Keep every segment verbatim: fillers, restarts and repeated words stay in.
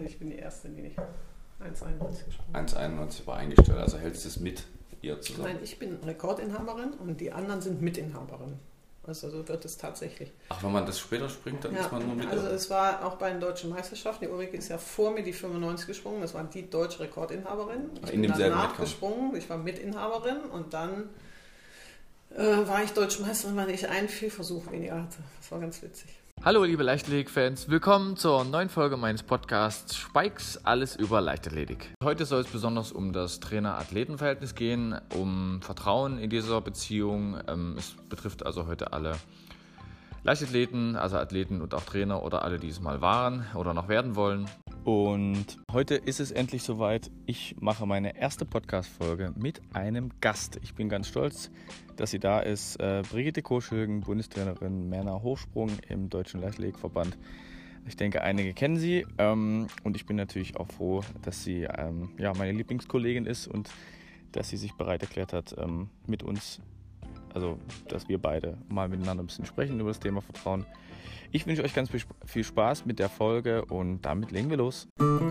Also ich bin die Erste, die nicht eins Komma einundneunzig gesprungen eins Komma einundneunzig war eingestellt, also hältst du es mit ihr zusammen? Nein, ich bin Rekordinhaberin und die anderen sind Mitinhaberinnen. Also so wird es tatsächlich. Ach, wenn man das später springt, dann ja, ist man nur mit. Also es war auch bei den deutschen Meisterschaften, die Ulrike ist ja vor mir die fünfundneunzig gesprungen, das war die deutsche Rekordinhaberin. Ich in bin demselben danach gesprungen, ich war Mitinhaberin und dann äh, war ich deutsche Meisterin, weil ich einen Fehlversuch weniger hatte. Das war ganz witzig. Hallo liebe Leichtathletik-Fans, willkommen zur neuen Folge meines Podcasts Spikes, alles über Leichtathletik. Heute soll es besonders um das Trainer-Athleten-Verhältnis gehen, um Vertrauen in dieser Beziehung. Es betrifft also heute alle Leichtathleten, also Athleten und auch Trainer oder alle, die es mal waren oder noch werden wollen. Und heute ist es endlich soweit. Ich mache meine erste Podcast-Folge mit einem Gast. Ich bin ganz stolz, dass sie da ist. Äh, Brigitte Koschilgen, Bundestrainerin Männer Hochsprung im Deutschen Leichtathletikverband. Ich denke, einige kennen sie. Ähm, und ich bin natürlich auch froh, dass sie ähm, ja, meine Lieblingskollegin ist und dass sie sich bereit erklärt hat, ähm, mit uns, also dass wir beide mal miteinander ein bisschen sprechen über das Thema Vertrauen. Ich wünsche euch ganz viel Spaß mit der Folge und damit legen wir los.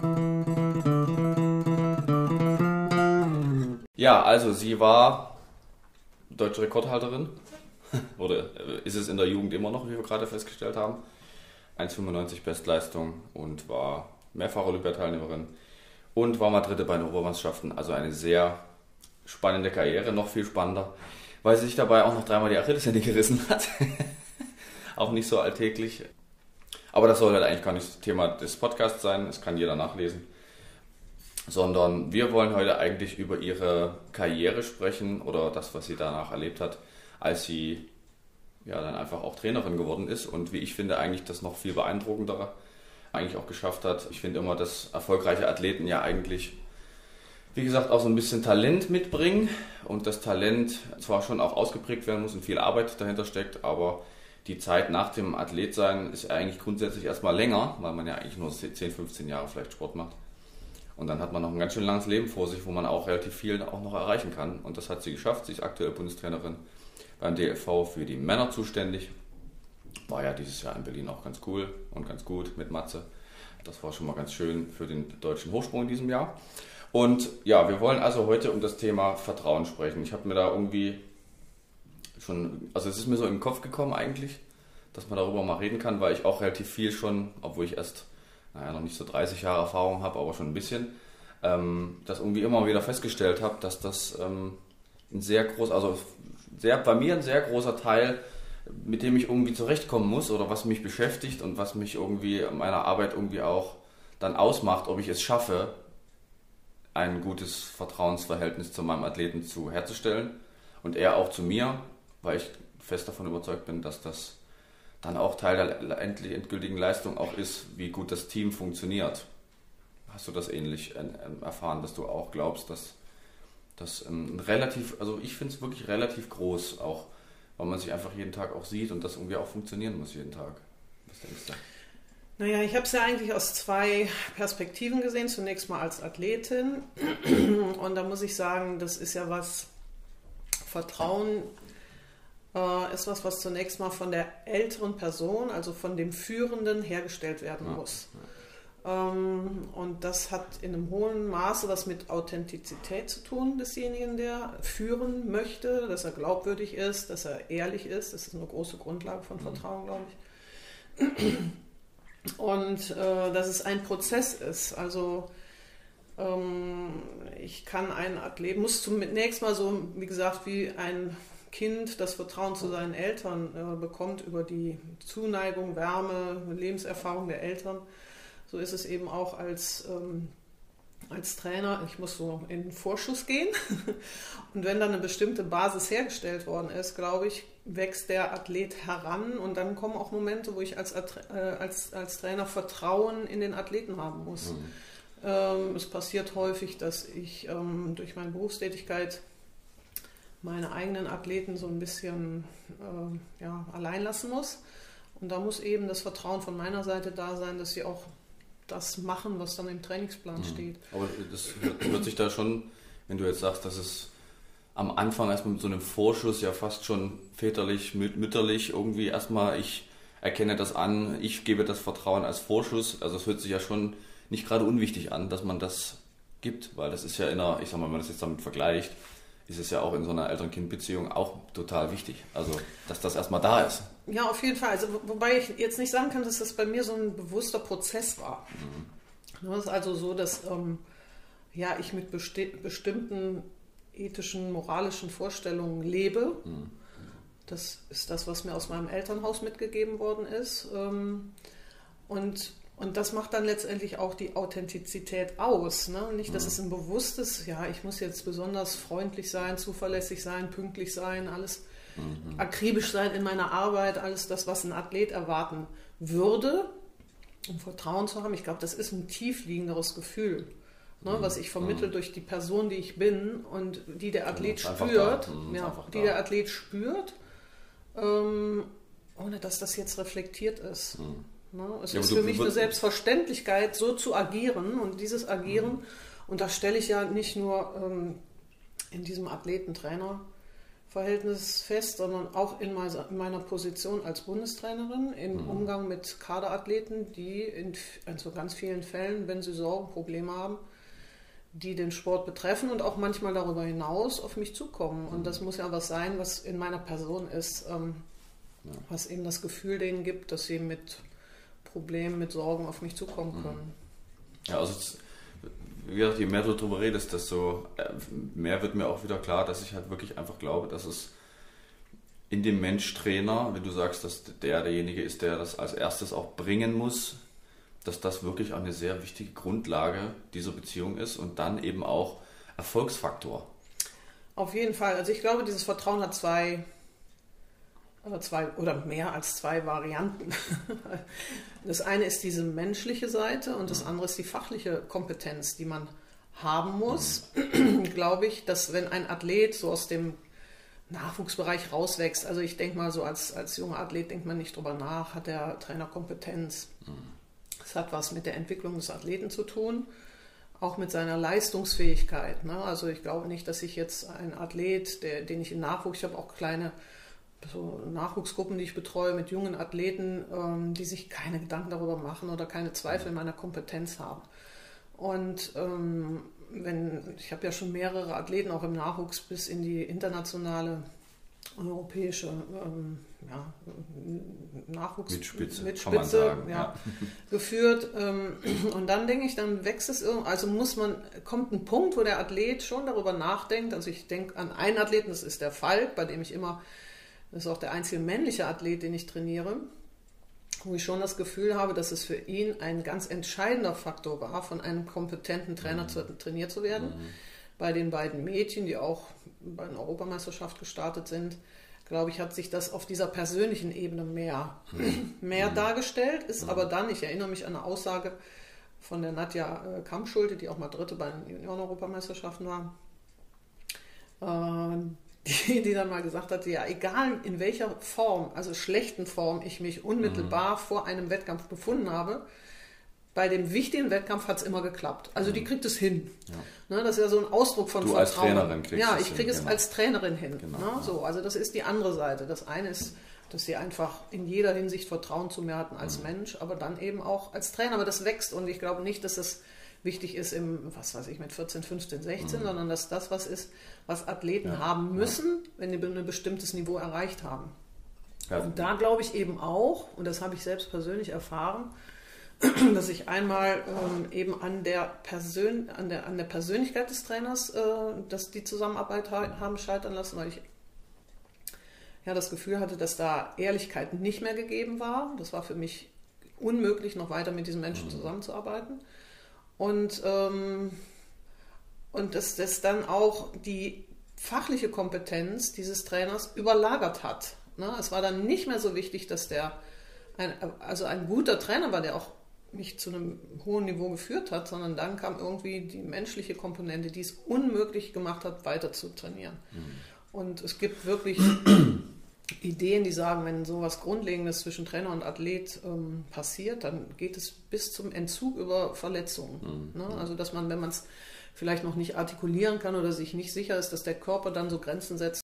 Ja, also sie war deutsche Rekordhalterin, oder ist es in der Jugend immer noch, wie wir gerade festgestellt haben. eins Komma fünfundneunzig Bestleistung und war mehrfache Olympiateilnehmerin und war mal Dritte bei den Obermeisterschaften. Also eine sehr spannende Karriere, noch viel spannender, weil sie sich dabei auch noch dreimal die Achillessehne gerissen hat. Auch nicht so alltäglich. Aber das soll halt eigentlich gar nicht das Thema des Podcasts sein, das kann jeder nachlesen. Sondern wir wollen heute eigentlich über ihre Karriere sprechen oder das, was sie danach erlebt hat, als sie ja dann einfach auch Trainerin geworden ist und wie ich finde eigentlich das noch viel beeindruckendere eigentlich auch geschafft hat. Ich finde immer, dass erfolgreiche Athleten ja eigentlich, wie gesagt, auch so ein bisschen Talent mitbringen und das Talent zwar schon auch ausgeprägt werden muss und viel Arbeit dahinter steckt, aber die Zeit nach dem Athletsein ist eigentlich grundsätzlich erstmal länger, weil man ja eigentlich nur zehn, fünfzehn Jahre vielleicht Sport macht. Und dann hat man noch ein ganz schön langes Leben vor sich, wo man auch relativ viel auch noch erreichen kann. Und das hat sie geschafft. Sie ist aktuell Bundestrainerin beim D L V für die Männer zuständig. War ja dieses Jahr in Berlin auch ganz cool und ganz gut mit Matze. Das war schon mal ganz schön für den deutschen Hochsprung in diesem Jahr. Und ja, wir wollen also heute um das Thema Vertrauen sprechen. Ich habe mir da irgendwie schon, also es ist mir so in den Kopf gekommen eigentlich, dass man darüber mal reden kann, weil ich auch relativ viel schon, obwohl ich erst, naja, noch nicht so dreißig Jahre Erfahrung habe, aber schon ein bisschen, ähm, das irgendwie immer wieder festgestellt habe, dass das ähm, ein sehr groß, also sehr, bei mir ein sehr großer Teil, mit dem ich irgendwie zurechtkommen muss oder was mich beschäftigt und was mich irgendwie in meiner Arbeit irgendwie auch dann ausmacht, ob ich es schaffe, ein gutes Vertrauensverhältnis zu meinem Athleten zu herzustellen und er auch zu mir, weil ich fest davon überzeugt bin, dass das dann auch Teil der endlich endgültigen Leistung auch ist, wie gut das Team funktioniert. Hast du das ähnlich erfahren, dass du auch glaubst, dass das ähm, relativ, also ich finde es wirklich relativ groß, auch weil man sich einfach jeden Tag auch sieht und das irgendwie auch funktionieren muss jeden Tag. Was denkst du? Naja, ich habe es ja eigentlich aus zwei Perspektiven gesehen. Zunächst mal als Athletin und da muss ich sagen, das ist ja was, Vertrauen ist was, was zunächst mal von der älteren Person, also von dem Führenden, hergestellt werden ja, muss. Ja. Und das hat in einem hohen Maße was mit Authentizität zu tun, desjenigen, der führen möchte, dass er glaubwürdig ist, dass er ehrlich ist. Das ist eine große Grundlage von Vertrauen, glaube ich. Und äh, dass es ein Prozess ist. Also ähm, ich kann einen Athleten, muss zunächst mal so, wie gesagt, wie ein Kind das Vertrauen zu seinen Eltern äh, bekommt über die Zuneigung, Wärme, Lebenserfahrung der Eltern. So ist es eben auch als, ähm, als Trainer. Ich muss so in den Vorschuss gehen. Und wenn dann eine bestimmte Basis hergestellt worden ist, glaube ich, wächst der Athlet heran. Und dann kommen auch Momente, wo ich als, äh, als, als Trainer Vertrauen in den Athleten haben muss. Mhm. Ähm, es passiert häufig, dass ich ähm, durch meine Berufstätigkeit meine eigenen Athleten so ein bisschen äh, ja, allein lassen muss. Und da muss eben das Vertrauen von meiner Seite da sein, dass sie auch das machen, was dann im Trainingsplan mhm. steht. Aber das hört sich da schon, wenn du jetzt sagst, dass es am Anfang erstmal mit so einem Vorschuss ja fast schon väterlich, mütterlich irgendwie erstmal, ich erkenne das an, ich gebe das Vertrauen als Vorschuss, also es hört sich ja schon nicht gerade unwichtig an, dass man das gibt, weil das ist ja in einer, ich sag mal, wenn man das jetzt damit vergleicht, ist es ja auch in so einer Eltern-Kind-Beziehung auch total wichtig. Also, dass das erstmal da ist. Ja, auf jeden Fall. Also, wobei ich jetzt nicht sagen kann, dass das bei mir so ein bewusster Prozess war. Mhm. Es ist also so, dass ähm, ja, ich mit besti- bestimmten ethischen, moralischen Vorstellungen lebe. Mhm. Das ist das, was mir aus meinem Elternhaus mitgegeben worden ist. Ähm, und Und das macht dann letztendlich auch die Authentizität aus. Ne? Nicht, dass mhm. es ein bewusstes, ja, ich muss jetzt besonders freundlich sein, zuverlässig sein, pünktlich sein, alles mhm. akribisch sein in meiner Arbeit, alles das, was ein Athlet erwarten würde, um Vertrauen zu haben. Ich glaube, das ist ein tiefliegenderes Gefühl, ne? mhm. was ich vermittle mhm. durch die Person, die ich bin und die der Athlet ja, spürt, mhm. ja, die da. der Athlet spürt, ähm, ohne dass das jetzt reflektiert ist. Mhm. Es ja, ist für mich eine Selbstverständlichkeit, so zu agieren und dieses Agieren, mhm. und das stelle ich ja nicht nur ähm, in diesem Athleten-Trainer-Verhältnis fest, sondern auch in meiner, in meiner Position als Bundestrainerin, im mhm. Umgang mit Kaderathleten, die in, in so ganz vielen Fällen, wenn sie Sorgen, Probleme haben, die den Sport betreffen und auch manchmal darüber hinaus auf mich zukommen. Und das muss ja was sein, was in meiner Person ist, ähm, ja. was eben das Gefühl denen gibt, dass sie mit Problemen, mit Sorgen auf mich zukommen können. Ja, also es, wie gesagt, je mehr du darüber redest, desto mehr wird mir auch wieder klar, dass ich halt wirklich einfach glaube, dass es in dem Mensch-Trainer, wenn du sagst, dass der derjenige ist, der das als erstes auch bringen muss, dass das wirklich auch eine sehr wichtige Grundlage dieser Beziehung ist und dann eben auch Erfolgsfaktor. Auf jeden Fall. Also ich glaube, dieses Vertrauen hat zwei Oder, zwei, oder mehr als zwei Varianten. Das eine ist diese menschliche Seite und das andere ist die fachliche Kompetenz, die man haben muss. Mhm. Glaube ich, dass wenn ein Athlet so aus dem Nachwuchsbereich rauswächst, also ich denke mal so als, als junger Athlet denkt man nicht drüber nach, hat der Trainer Kompetenz. Es mhm. hat was mit der Entwicklung des Athleten zu tun, auch mit seiner Leistungsfähigkeit. Ne? Also ich glaube nicht, dass ich jetzt einen Athlet, der, den ich im Nachwuchs, ich habe auch kleine so Nachwuchsgruppen, die ich betreue mit jungen Athleten, ähm, die sich keine Gedanken darüber machen oder keine Zweifel in meiner Kompetenz haben. Und ähm, wenn, ich habe ja schon mehrere Athleten auch im Nachwuchs bis in die internationale europäische ähm, ja, Nachwuchs Mitspitze, mit kann man sagen, ja, ja. geführt. Ähm, und dann denke ich, dann wächst es irgendwie, also muss man, kommt ein Punkt, wo der Athlet schon darüber nachdenkt. Also ich denke an einen Athleten, das ist der Falk, bei dem ich immer Das ist auch der einzige männliche Athlet, den ich trainiere, wo ich schon das Gefühl habe, dass es für ihn ein ganz entscheidender Faktor war, von einem kompetenten Trainer mhm. zu, trainiert zu werden. Mhm. Bei den beiden Mädchen, die auch bei einer Europameisterschaft gestartet sind, glaube ich, hat sich das auf dieser persönlichen Ebene mehr, mhm. mehr mhm. dargestellt, ist mhm. aber dann, ich erinnere mich an eine Aussage von der Nadja Kampschulte, die auch mal Dritte bei den Junioren-Europameisterschaften war, äh, Die, die dann mal gesagt hat, ja, egal in welcher Form, also schlechten Form, ich mich unmittelbar mhm. vor einem Wettkampf befunden habe, bei dem wichtigen Wettkampf hat es immer geklappt. Also mhm. die kriegt es hin. Ja. Ne, das ist ja so ein Ausdruck von du Vertrauen. Als Trainerin kriegst ja, ich kriege es genau. als Trainerin hin. Genau, ne, ja. so, also das ist die andere Seite. Das eine ist, dass sie einfach in jeder Hinsicht Vertrauen zu mir hatten als mhm. Mensch, aber dann eben auch als Trainer. Aber das wächst und ich glaube nicht, dass das wichtig ist im, was weiß ich, mit vierzehn, fünfzehn, sechzehn, mhm. sondern dass das was ist, was Athleten ja. haben müssen, ja. wenn sie ein bestimmtes Niveau erreicht haben. Ja. Und da glaube ich eben auch, und das habe ich selbst persönlich erfahren, dass ich einmal ähm, eben an der, Persön an, der, an der Persönlichkeit des Trainers, äh, dass die Zusammenarbeit ha haben scheitern lassen, weil ich ja das Gefühl hatte, dass da Ehrlichkeit nicht mehr gegeben war. Das war für mich unmöglich, noch weiter mit diesen Menschen mhm. zusammenzuarbeiten. Und, ähm, und dass das dann auch die fachliche Kompetenz dieses Trainers überlagert hat. Ne? Es war dann nicht mehr so wichtig, dass der ein, also ein guter Trainer war, der auch mich zu einem hohen Niveau geführt hat, sondern dann kam irgendwie die menschliche Komponente, die es unmöglich gemacht hat, weiter zu trainieren. Mhm. Und es gibt wirklich Ideen, die sagen, wenn sowas Grundlegendes zwischen Trainer und Athlet ähm, passiert, dann geht es bis zum Entzug über Verletzungen. Mhm. Ne? Also dass man, wenn man es vielleicht noch nicht artikulieren kann oder sich nicht sicher ist, dass der Körper dann so Grenzen setzt.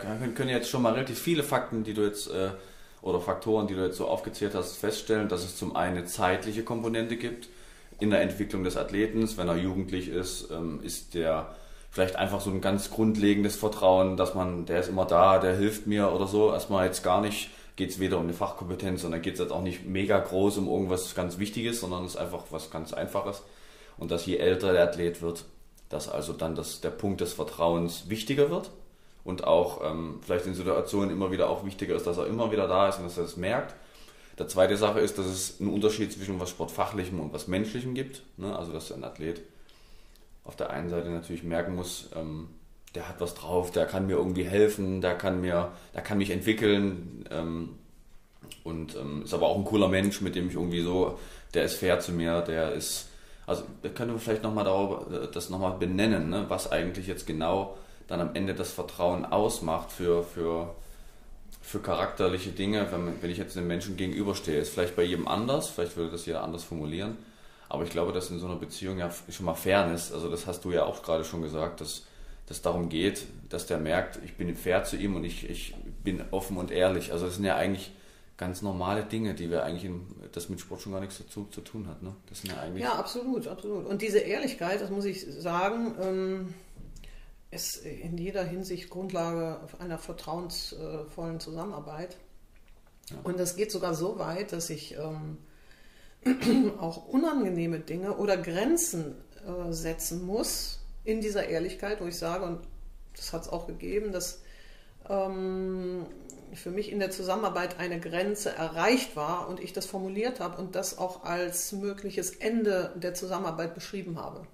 können jetzt schon mal relativ viele Fakten, die du jetzt, äh, oder Faktoren, die du jetzt so aufgezählt hast, feststellen, dass es zum einen eine zeitliche Komponente gibt in der Entwicklung des Athleten. Wenn er jugendlich ist, ähm, ist der vielleicht einfach so ein ganz grundlegendes Vertrauen, dass man, der ist immer da, der hilft mir oder so. Erstmal jetzt gar nicht, geht es weder um eine Fachkompetenz, sondern geht es jetzt auch nicht mega groß um irgendwas ganz Wichtiges, sondern es ist einfach was ganz Einfaches. Und dass je älter der Athlet wird, dass also dann das, der Punkt des Vertrauens wichtiger wird und auch ähm, vielleicht in Situationen immer wieder auch wichtiger ist, dass er immer wieder da ist und dass er es merkt. Der zweite Sache ist, dass es einen Unterschied zwischen was Sportfachlichem und was Menschlichem gibt. Ne? Also dass ein Athlet auf der einen Seite natürlich merken muss, ähm, der hat was drauf, der kann mir irgendwie helfen, der kann mir, der kann mich entwickeln ähm, und ähm, ist aber auch ein cooler Mensch, mit dem ich irgendwie so, der ist fair zu mir, der ist, also da können wir vielleicht nochmal darüber, das nochmal benennen, ne, was eigentlich jetzt genau dann am Ende das Vertrauen ausmacht für, für, für charakterliche Dinge, wenn, wenn ich jetzt einem Menschen gegenüberstehe. Ist vielleicht bei jedem anders, vielleicht würde das jeder anders formulieren. Aber ich glaube, dass in so einer Beziehung ja schon mal Fairness, also das hast du ja auch gerade schon gesagt, dass es darum geht, dass der merkt, ich bin fair zu ihm und ich, ich bin offen und ehrlich. Also das sind ja eigentlich ganz normale Dinge, die wir eigentlich, in, das mit Sport schon gar nichts dazu zu tun hat. Ne? Das sind ja, eigentlich ja, absolut, absolut. Und diese Ehrlichkeit, das muss ich sagen, ähm, ist in jeder Hinsicht Grundlage einer vertrauensvollen Zusammenarbeit. Ja. Und das geht sogar so weit, dass ich ähm, auch unangenehme Dinge oder Grenzen äh, setzen muss in dieser Ehrlichkeit, wo ich sage, und das hat es auch gegeben, dass ähm, für mich in der Zusammenarbeit eine Grenze erreicht war und ich das formuliert habe und das auch als mögliches Ende der Zusammenarbeit beschrieben habe.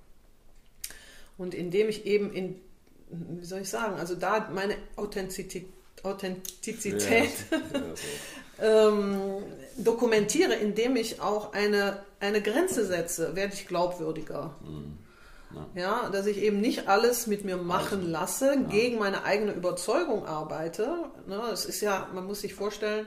Und indem ich eben in, wie soll ich sagen, also da meine Authentizität, Authentizität ja, ja, ähm, dokumentiere, indem ich auch eine, eine Grenze setze, werde ich glaubwürdiger. Mhm. Ja. Ja, dass ich eben nicht alles mit mir machen lasse, ja. gegen meine eigene Überzeugung arbeite. Ne, es ist ja, man muss sich vorstellen,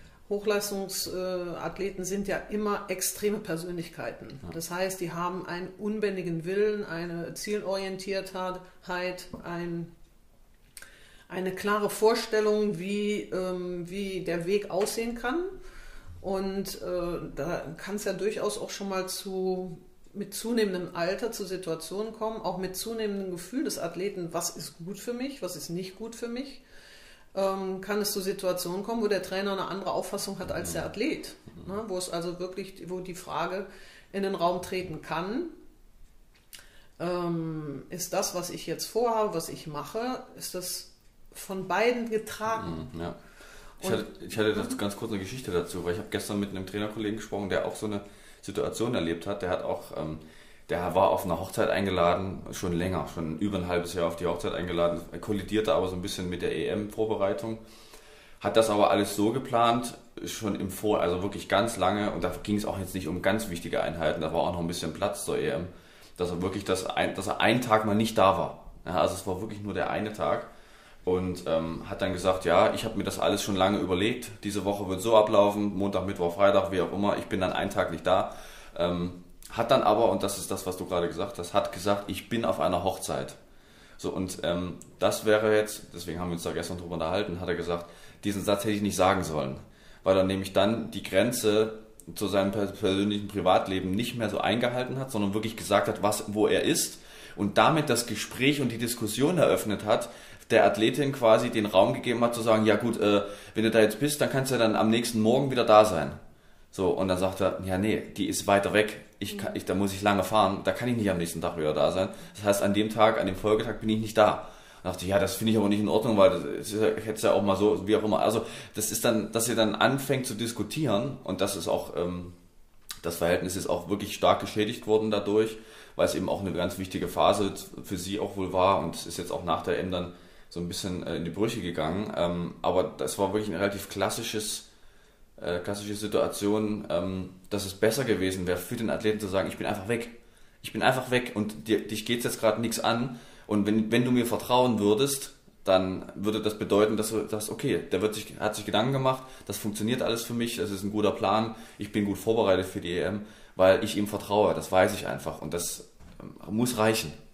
Hochleistungsathleten sind ja immer extreme Persönlichkeiten. Ja. Das heißt, die haben einen unbändigen Willen, eine Zielorientiertheit, ein eine klare Vorstellung, wie, ähm, wie der Weg aussehen kann. Und äh, da kann es ja durchaus auch schon mal zu, mit zunehmendem Alter zu Situationen kommen, auch mit zunehmendem Gefühl des Athleten, was ist gut für mich, was ist nicht gut für mich, ähm, kann es zu Situationen kommen, wo der Trainer eine andere Auffassung hat als der Athlet. Ne? Wo es also wirklich, wo die Frage in den Raum treten kann, ähm, ist das, was ich jetzt vorhabe, was ich mache, ist das von beiden getragen. Ja. Ich hatte, ich hatte das ganz kurz eine Geschichte dazu, weil ich habe gestern mit einem Trainerkollegen gesprochen, der auch so eine Situation erlebt hat. Der hat auch, ähm, der war auf eine Hochzeit eingeladen, schon länger, schon über ein halbes Jahr auf die Hochzeit eingeladen, er kollidierte aber so ein bisschen mit der E M-Vorbereitung, hat das aber alles so geplant, schon im Vor, also wirklich ganz lange, und da ging es auch jetzt nicht um ganz wichtige Einheiten, da war auch noch ein bisschen Platz zur E M, dass er wirklich, das ein, dass er einen Tag mal nicht da war. Ja, also es war wirklich nur der eine Tag. Und ähm, hat dann gesagt, ja, ich habe mir das alles schon lange überlegt, diese Woche wird so ablaufen, Montag, Mittwoch, Freitag, wie auch immer, ich bin dann einen Tag nicht da. Ähm, hat dann aber, und das ist das, was du gerade gesagt hast, hat gesagt, ich bin auf einer Hochzeit. So, und ähm, das wäre jetzt, deswegen haben wir uns da gestern drüber unterhalten, hat er gesagt, diesen Satz hätte ich nicht sagen sollen, weil er nämlich dann die Grenze zu seinem persönlichen Privatleben nicht mehr so eingehalten hat, sondern wirklich gesagt hat, was, wo er ist und damit das Gespräch und die Diskussion eröffnet hat, der Athletin quasi den Raum gegeben hat zu sagen, ja gut, äh, wenn du da jetzt bist, dann kannst du dann am nächsten Morgen wieder da sein. So, und dann sagt er, ja nee, die ist weiter weg, ich kann, ich, da muss ich lange fahren, da kann ich nicht am nächsten Tag wieder da sein. Das heißt, an dem Tag, an dem Folgetag bin ich nicht da. Und dachte, ja, das finde ich aber nicht in Ordnung, weil das ist, hätte es ja auch mal so, wie auch immer. Also das ist dann, dass ihr dann anfängt zu diskutieren, und das ist auch, ähm, das Verhältnis ist auch wirklich stark geschädigt worden dadurch, weil es eben auch eine ganz wichtige Phase für sie auch wohl war, und es ist jetzt auch nach der E M dann so ein bisschen in die Brüche gegangen, ähm, aber das war wirklich eine relativ klassisches, äh, klassische Situation, ähm, dass es besser gewesen wäre für den Athleten zu sagen, ich bin einfach weg, ich bin einfach weg und dir, dich geht es jetzt gerade nichts an, und wenn, wenn du mir vertrauen würdest, dann würde das bedeuten, dass du sagst, okay, der wird sich, hat sich Gedanken gemacht, das funktioniert alles für mich, das ist ein guter Plan, ich bin gut vorbereitet für die E M, weil ich ihm vertraue, das weiß ich einfach, und das ähm, muss reichen.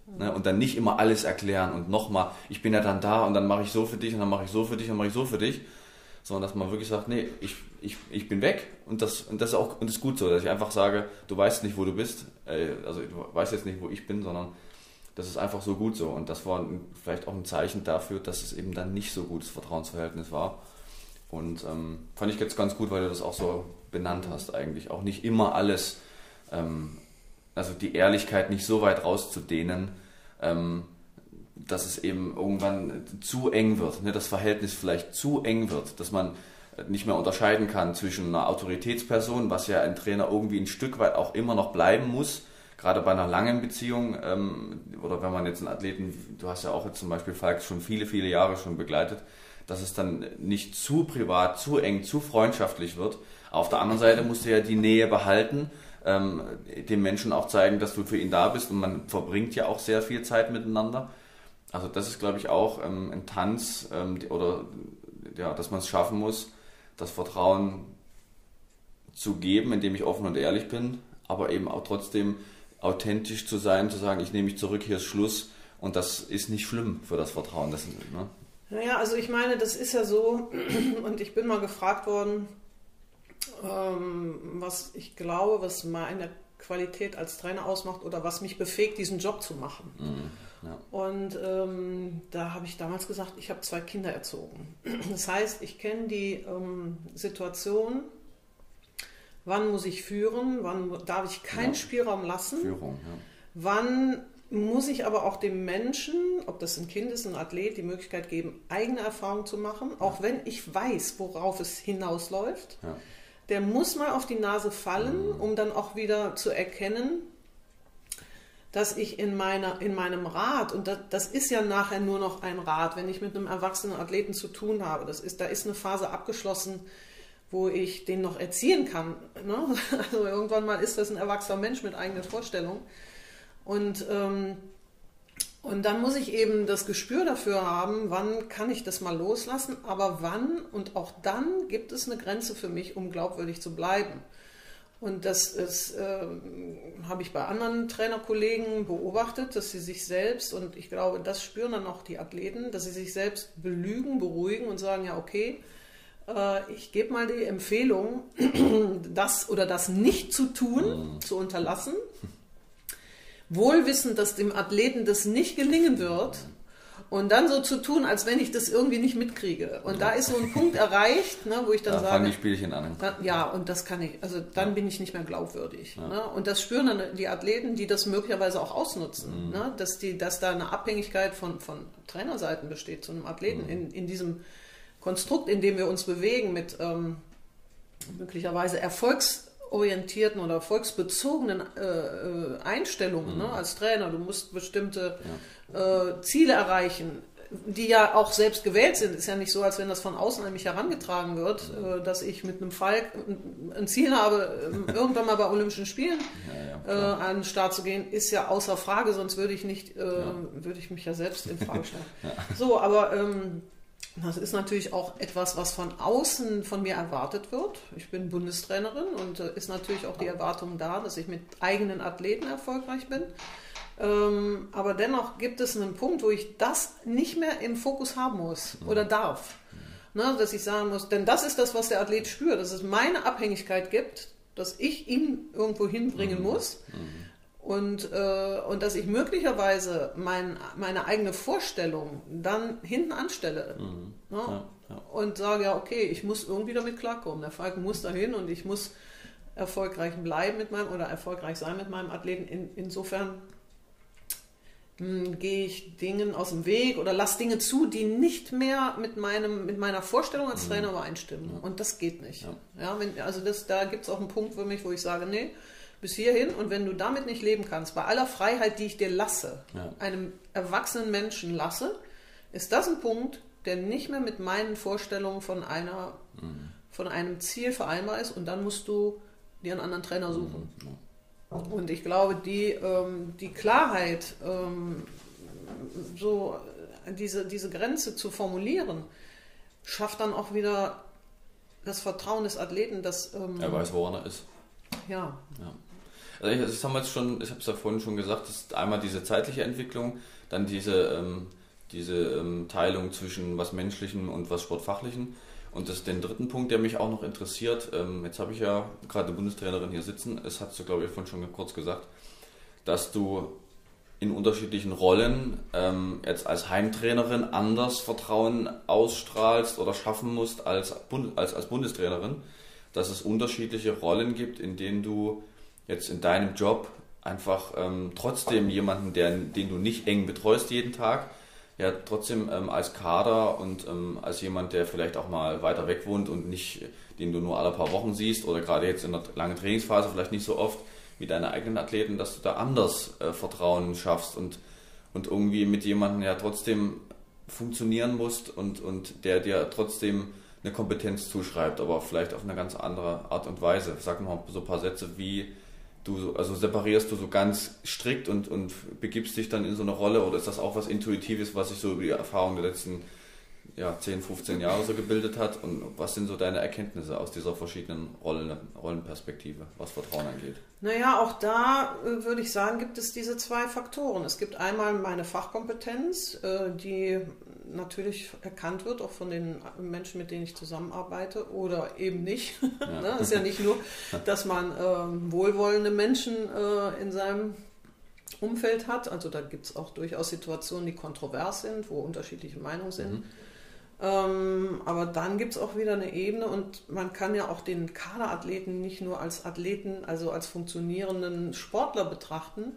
Ne? Und dann nicht immer alles erklären und nochmal, ich bin ja dann da und dann mache ich so für dich und dann mache ich so für dich und mache ich so für dich, sondern dass man wirklich sagt, nee, ich, ich, ich bin weg und das, und das ist auch und das ist gut so, dass ich einfach sage, du weißt nicht, wo du bist, also du weißt jetzt nicht, wo ich bin, sondern das ist einfach so gut so und das war vielleicht auch ein Zeichen dafür, dass es eben dann nicht so gutes Vertrauensverhältnis war und ähm, fand ich jetzt ganz gut, weil du das auch so benannt hast eigentlich, auch nicht immer alles, ähm, also die Ehrlichkeit nicht so weit rauszudehnen, ähm, dass es eben irgendwann zu eng wird, ne, das Verhältnis vielleicht zu eng wird, dass man nicht mehr unterscheiden kann zwischen einer Autoritätsperson, was ja ein Trainer irgendwie ein Stück weit auch immer noch bleiben muss, gerade bei einer langen Beziehung ähm, oder wenn man jetzt einen Athleten, du hast ja auch jetzt zum Beispiel Falk schon viele, viele Jahre schon begleitet, dass es dann nicht zu privat, zu eng, zu freundschaftlich wird. Auf der anderen Seite musst du ja die Nähe behalten, ähm, dem Menschen auch zeigen, dass du für ihn da bist und man verbringt ja auch sehr viel Zeit miteinander. Also das ist, glaube ich, auch ähm, ein Tanz ähm, oder ja, dass man es schaffen muss, das Vertrauen zu geben, indem ich offen und ehrlich bin, aber eben auch trotzdem authentisch zu sein, zu sagen, ich nehme mich zurück, hier ist Schluss und das ist nicht schlimm für das Vertrauen. Das, ne? Naja, also ich meine, das ist ja so und ich bin mal gefragt worden, ähm, was ich glaube, was meine Qualität als Trainer ausmacht oder was mich befähigt, diesen Job zu machen. Mhm, ja. Und ähm, da habe ich damals gesagt, ich habe zwei Kinder erzogen. Das heißt, ich kenne die ähm, Situation, wann muss ich führen, wann darf ich keinen ja. Spielraum lassen, Führung, ja. wann muss ich aber auch dem Menschen, ob das ein Kind ist, ein Athlet, die Möglichkeit geben, eigene Erfahrungen zu machen, auch ja. wenn ich weiß, worauf es hinausläuft. Ja. Der muss mal auf die Nase fallen, mhm. um dann auch wieder zu erkennen, dass ich in, meiner, in meinem Rat, und das, das ist ja nachher nur noch ein Rat, wenn ich mit einem erwachsenen Athleten zu tun habe, das ist, da ist eine Phase abgeschlossen, wo ich den noch erziehen kann. Ne? Also irgendwann mal ist das ein erwachsener Mensch mit eigenen Vorstellungen. Und, ähm, und dann muss ich eben das Gespür dafür haben, wann kann ich das mal loslassen, aber wann und auch dann gibt es eine Grenze für mich, um glaubwürdig zu bleiben. Und das ist, äh, habe ich bei anderen Trainerkollegen beobachtet, dass sie sich selbst, und ich glaube, das spüren dann auch die Athleten, dass sie sich selbst belügen, beruhigen und sagen, ja okay, äh, ich gebe mal die Empfehlung, das oder das nicht zu tun, zu unterlassen, wohl wissend, dass dem Athleten das nicht gelingen wird. Und dann so zu tun, als wenn ich das irgendwie nicht mitkriege. Und da ist so ein Punkt erreicht, ne, wo ich dann da sage... fangen die Spielchen an. Da, ja, und das kann ich, also dann ja. bin ich nicht mehr glaubwürdig. Ja. Ne? Und das spüren dann die Athleten, die das möglicherweise auch ausnutzen. Mhm. Ne? Dass, die, dass da eine Abhängigkeit von, von Trainerseiten besteht zu einem Athleten. Mhm. In, in diesem Konstrukt, in dem wir uns bewegen, mit ähm, möglicherweise erfolgsorientierten oder erfolgsbezogenen äh, Einstellungen, mhm. ne? Als Trainer. Du musst bestimmte... Ja. Ziele erreichen, die ja auch selbst gewählt sind. Ist ja nicht so, als wenn das von außen an mich herangetragen wird, dass ich mit einem Falk ein Ziel habe, irgendwann mal bei Olympischen Spielen ja, ja, an den Start zu gehen, ist ja außer Frage, sonst würde ich nicht, äh, ja. würde ich mich ja selbst in Frage stellen. Ja. So, aber ähm, das ist natürlich auch etwas, was von außen von mir erwartet wird. Ich bin Bundestrainerin und äh, ist natürlich auch die Erwartung da, dass ich mit eigenen Athleten erfolgreich bin. Ähm, aber dennoch gibt es einen Punkt, wo ich das nicht mehr im Fokus haben muss oder darf. Ne, dass ich sagen muss, denn das ist das, was der Athlet spürt, dass es meine Abhängigkeit gibt, dass ich ihn irgendwo hinbringen mhm. muss mhm. Und, äh, und dass ich möglicherweise mein, meine eigene Vorstellung dann hinten anstelle mhm. ne, ja, ja. und sage, ja okay, ich muss irgendwie damit klarkommen. Der Falken muss dahin und ich muss erfolgreich bleiben mit meinem oder erfolgreich sein mit meinem Athleten. In, insofern gehe ich Dingen aus dem Weg oder lasse Dinge zu, die nicht mehr mit, meinem, mit meiner Vorstellung als Trainer übereinstimmen. Ja. Und das geht nicht. Ja. Ja, wenn, also das, da gibt es auch einen Punkt für mich, wo ich sage, nee, bis hierhin. Und wenn du damit nicht leben kannst, bei aller Freiheit, die ich dir lasse, ja. einem erwachsenen Menschen lasse, ist das ein Punkt, der nicht mehr mit meinen Vorstellungen von, einer, mhm. von einem Ziel vereinbar ist. Und dann musst du dir einen anderen Trainer suchen. Mhm. Ja. Und ich glaube, die, ähm, die Klarheit, ähm, so diese, diese Grenze zu formulieren, schafft dann auch wieder das Vertrauen des Athleten, dass... Ähm, er weiß, woran er ist. Ja. ja. Also ich, das haben wir jetzt schon, ich habe es ja vorhin schon gesagt, das ist einmal diese zeitliche Entwicklung, dann diese, ähm, diese ähm, Teilung zwischen was Menschlichem und was Sportfachlichem. Und das den dritten Punkt, der mich auch noch interessiert, ähm, jetzt habe ich ja gerade eine Bundestrainerin hier sitzen, es hast du, glaube ich, vorhin schon kurz gesagt, dass du in unterschiedlichen Rollen ähm, jetzt als Heimtrainerin anders Vertrauen ausstrahlst oder schaffen musst als, Bund, als, als Bundestrainerin, dass es unterschiedliche Rollen gibt, in denen du jetzt in deinem Job einfach ähm, trotzdem jemanden, der, den du nicht eng betreust jeden Tag, ja trotzdem ähm, als Kader und ähm, als jemand, der vielleicht auch mal weiter weg wohnt und nicht, den du nur alle paar Wochen siehst oder gerade jetzt in der langen Trainingsphase vielleicht nicht so oft wie deine eigenen Athleten, dass du da anders äh, Vertrauen schaffst und, und irgendwie mit jemandem ja trotzdem funktionieren musst und, und der dir trotzdem eine Kompetenz zuschreibt, aber vielleicht auf eine ganz andere Art und Weise. Sag mal so ein paar Sätze, wie du, also separierst du so ganz strikt und, und begibst dich dann in so eine Rolle oder ist das auch was Intuitives, was sich so über die Erfahrung der letzten ja, zehn, fünfzehn Jahre so gebildet hat und was sind so deine Erkenntnisse aus dieser verschiedenen Rollen, Rollenperspektive, was Vertrauen angeht? Naja, auch da äh, würde ich sagen, gibt es diese zwei Faktoren. Es gibt einmal meine Fachkompetenz, äh, die natürlich erkannt wird, auch von den Menschen, mit denen ich zusammenarbeite oder eben nicht. Ja. Ne? Es ist ja nicht nur, dass man äh, wohlwollende Menschen äh, in seinem Umfeld hat. Also da gibt es auch durchaus Situationen, die kontrovers sind, wo unterschiedliche Meinungen sind. Mhm. Ähm, aber dann gibt es auch wieder eine Ebene und man kann ja auch den Kaderathleten nicht nur als Athleten, also als funktionierenden Sportler betrachten.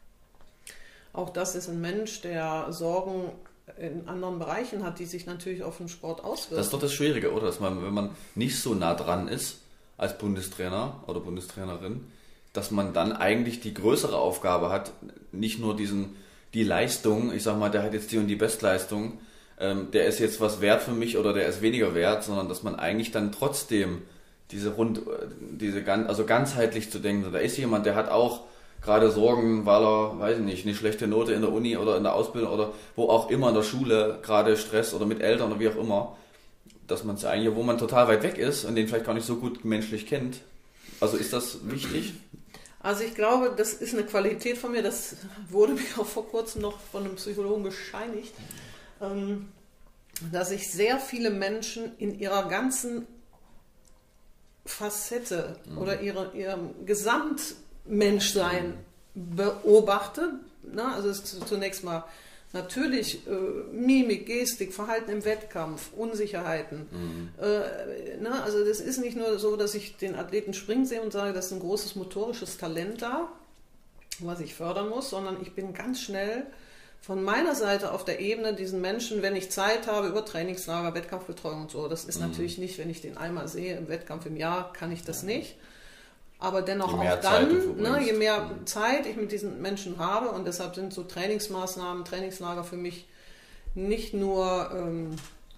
Auch das ist ein Mensch, der Sorgen in anderen Bereichen hat, die sich natürlich auf den Sport auswirken. Das ist doch das Schwierige, oder? Dass man, wenn man nicht so nah dran ist als Bundestrainer oder Bundestrainerin, dass man dann eigentlich die größere Aufgabe hat, nicht nur diesen, die Leistung, ich sag mal, der hat jetzt die und die Bestleistung, ähm, der ist jetzt was wert für mich oder der ist weniger wert, sondern dass man eigentlich dann trotzdem diese rund, diese ganz, also ganzheitlich zu denken, da ist jemand, der hat auch gerade Sorgen, weil er, weiß ich nicht, eine schlechte Note in der Uni oder in der Ausbildung oder wo auch immer in der Schule, gerade Stress oder mit Eltern oder wie auch immer, dass man es eigentlich, wo man total weit weg ist und den vielleicht gar nicht so gut menschlich kennt. Also ist das wichtig? Also ich glaube, das ist eine Qualität von mir, das wurde mir auch vor kurzem noch von einem Psychologen bescheinigt, dass ich sehr viele Menschen in ihrer ganzen Facette mhm. oder ihre, ihrem Gesamtmenschsein mhm. beobachte. Na, also es ist zunächst mal natürlich äh, Mimik, Gestik, Verhalten im Wettkampf, Unsicherheiten. Mhm. Äh, na, also das ist nicht nur so, dass ich den Athleten springen sehe und sage, das ist ein großes motorisches Talent da, was ich fördern muss, sondern ich bin ganz schnell von meiner Seite auf der Ebene diesen Menschen, wenn ich Zeit habe, über Trainingslager, Wettkampfbetreuung und so, das ist mhm. natürlich nicht, wenn ich den einmal sehe im Wettkampf im Jahr, kann ich das ja. nicht. Aber dennoch auch dann, ne, je mehr mhm. Zeit ich mit diesen Menschen habe und deshalb sind so Trainingsmaßnahmen, Trainingslager für mich nicht nur ähm,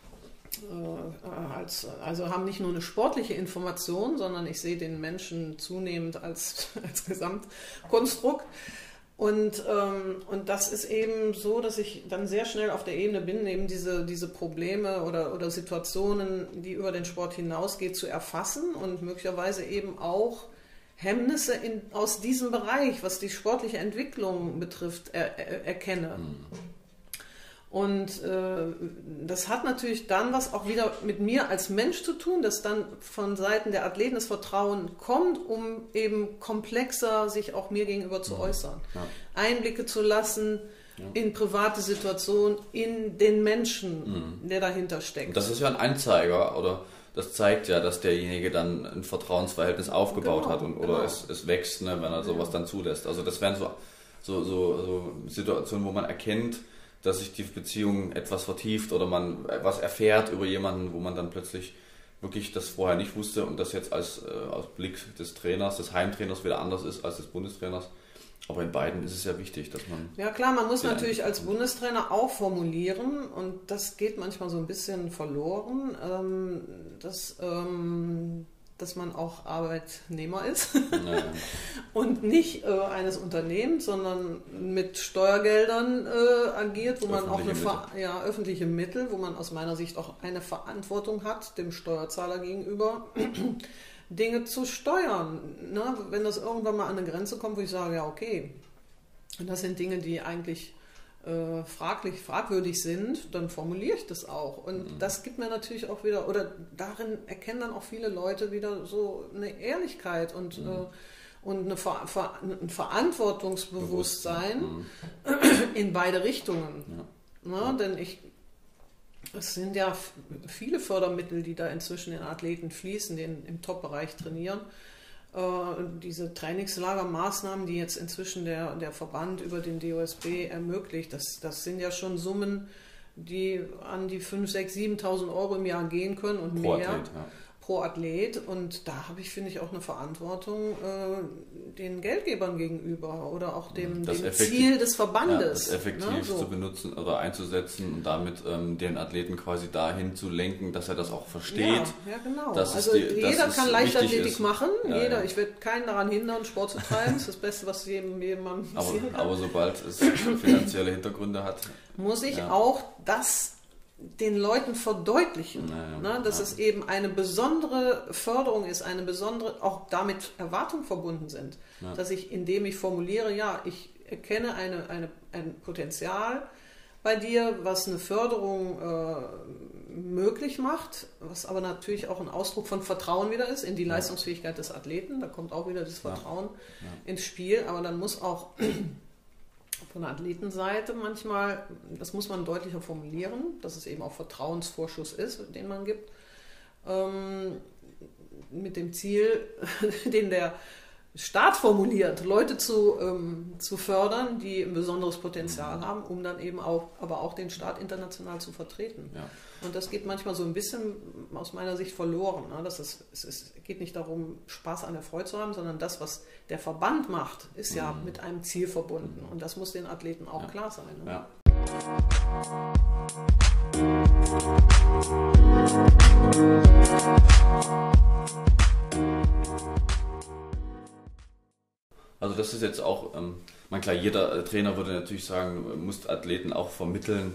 äh, als, also haben nicht nur eine sportliche Information, sondern ich sehe den Menschen zunehmend als, als Gesamtkonstrukt. Und, ähm, und das ist eben so, dass ich dann sehr schnell auf der Ebene bin, eben diese, diese Probleme oder, oder Situationen, die über den Sport hinausgeht, zu erfassen und möglicherweise eben auch Hemmnisse in, aus diesem Bereich, was die sportliche Entwicklung betrifft, er, er, erkenne. Mhm. Und äh, das hat natürlich dann was auch wieder mit mir als Mensch zu tun, dass dann von Seiten der Athleten das Vertrauen kommt, um eben komplexer sich auch mir gegenüber zu ja. äußern. Ja. Einblicke zu lassen ja. in private Situationen, in den Menschen, mhm. der dahinter steckt. Und das ist ja ein Anzeiger, oder das zeigt ja, dass derjenige dann ein Vertrauensverhältnis aufgebaut genau, hat und, oder genau. es, es wächst, ne, wenn er sowas ja. dann zulässt. Also das wären so, so, so, so Situationen, wo man erkennt, dass sich die Beziehung etwas vertieft oder man was erfährt über jemanden, wo man dann plötzlich wirklich das vorher nicht wusste und das jetzt als, äh, aus Blick des Trainers, des Heimtrainers wieder anders ist als des Bundestrainers. Aber in beiden ist es ja wichtig, dass man... Ja klar, man muss natürlich als Bundestrainer auch formulieren und das geht manchmal so ein bisschen verloren, ähm, dass, ähm, dass man auch Arbeitnehmer ist naja. und nicht äh, eines Unternehmens, sondern mit Steuergeldern äh, agiert, wo man auch eine Ver- ja, öffentliche Mittel, wo man aus meiner Sicht auch eine Verantwortung hat dem Steuerzahler gegenüber, Dinge zu steuern. Ne? Wenn das irgendwann mal an eine Grenze kommt, wo ich sage, ja okay, das sind Dinge, die eigentlich äh, fraglich, fragwürdig sind, dann formuliere ich das auch. Und mhm. das gibt mir natürlich auch wieder, oder darin erkennen dann auch viele Leute wieder so eine Ehrlichkeit und, mhm. äh, und eine Ver Ver ein Verantwortungsbewusstsein mhm. in beide Richtungen. Ja. Ne? Ja. Denn ich Es sind ja viele Fördermittel, die da inzwischen den Athleten fließen, die im Top-Bereich trainieren. Äh, diese Trainingslagermaßnahmen, die jetzt inzwischen der, der Verband über den D O S B ermöglicht, das, das sind ja schon Summen, die an die fünftausend, sechstausend, siebentausend Euro im Jahr gehen können und pro mehr. Athlet, ja. Pro Athlet. Und da habe ich, finde ich, auch eine Verantwortung äh, den Geldgebern gegenüber oder auch dem, dem Ziel des Verbandes. Ja, das effektiv ne, so. zu benutzen oder einzusetzen und damit ähm, den Athleten quasi dahin zu lenken, dass er das auch versteht. Ja, ja genau. Dass also die, jeder kann Leichtathletik machen. Ja, jeder, ja. Ich werde keinen daran hindern, Sport zu treiben. Das ist das Beste, was jedem, jedem Mann passieren aber, kann. aber sobald es finanzielle Hintergründe hat, muss ich ja. auch das den Leuten verdeutlichen, naja, ne, dass ja. es eben eine besondere Förderung ist, eine besondere, auch damit Erwartungen verbunden sind. Ja. Dass ich, indem ich formuliere, ja, ich erkenne eine, eine, ein Potenzial bei dir, was eine Förderung äh, möglich macht, was aber natürlich auch ein Ausdruck von Vertrauen wieder ist in die ja. Leistungsfähigkeit des Athleten. Da kommt auch wieder das Vertrauen ja. Ja. ins Spiel, aber dann muss auch von der Athletenseite manchmal, das muss man deutlicher formulieren, dass es eben auch Vertrauensvorschuss ist, den man gibt, ähm, mit dem Ziel, den der Staat formuliert, Leute zu, ähm, zu fördern, die ein besonderes Potenzial mhm. haben, um dann eben auch, aber auch den Staat international zu vertreten. Ja. Und das geht manchmal so ein bisschen aus meiner Sicht verloren. Ne? Das ist, es ist, geht nicht darum, Spaß an der Freude zu haben, sondern das, was der Verband macht, ist ja mhm. mit einem Ziel verbunden. Und das muss den Athleten auch ja. klar sein. Ne? Ja. Also das ist jetzt auch, ähm, man klar, jeder äh, Trainer würde natürlich sagen, muss Athleten auch vermitteln,